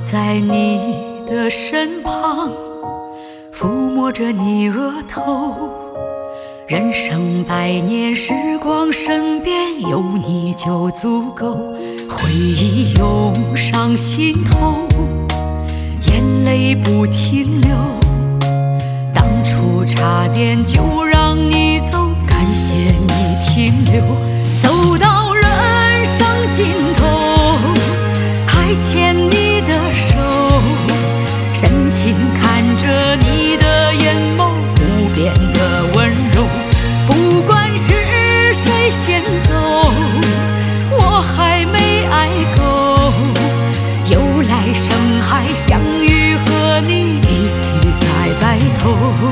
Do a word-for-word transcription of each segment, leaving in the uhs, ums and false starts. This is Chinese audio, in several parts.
在你的身旁，抚摸着你额头。人生百年时光，身边有你就足够。回忆涌上心头，眼泪不停留。当初差点就让你走，感谢你停留。走到人生尽头，还牵你的手，深情看着你的眼眸，无边的温柔。不管是谁先走，我还没爱够。有来生还相遇，和你一起在白头。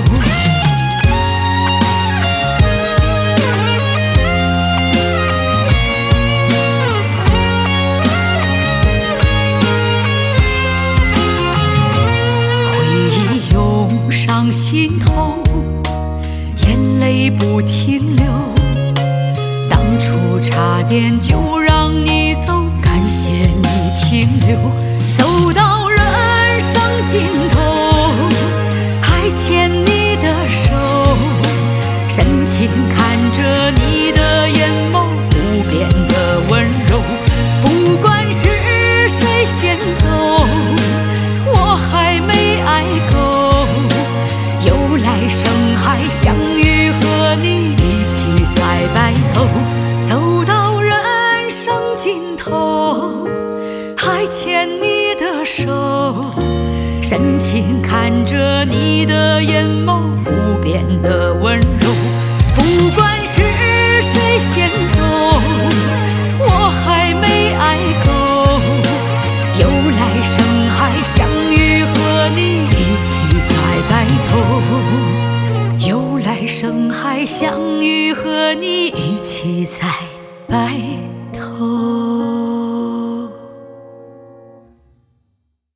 上心头，眼泪不停留。当初差点就让你走，感谢你停留。走到人生尽头，还牵你的手，深情看着你的眼眸，无边的温柔。不管是谁先走，我还没爱够。有来生还相遇，和你一起在白头。走到人生尽头，还牵你的手，深情看着你的眼眸，无边的温柔。不管是谁先走，我还没爱够。有来生还相遇，和你一起在白头。有来生还相遇，和你一起在白头。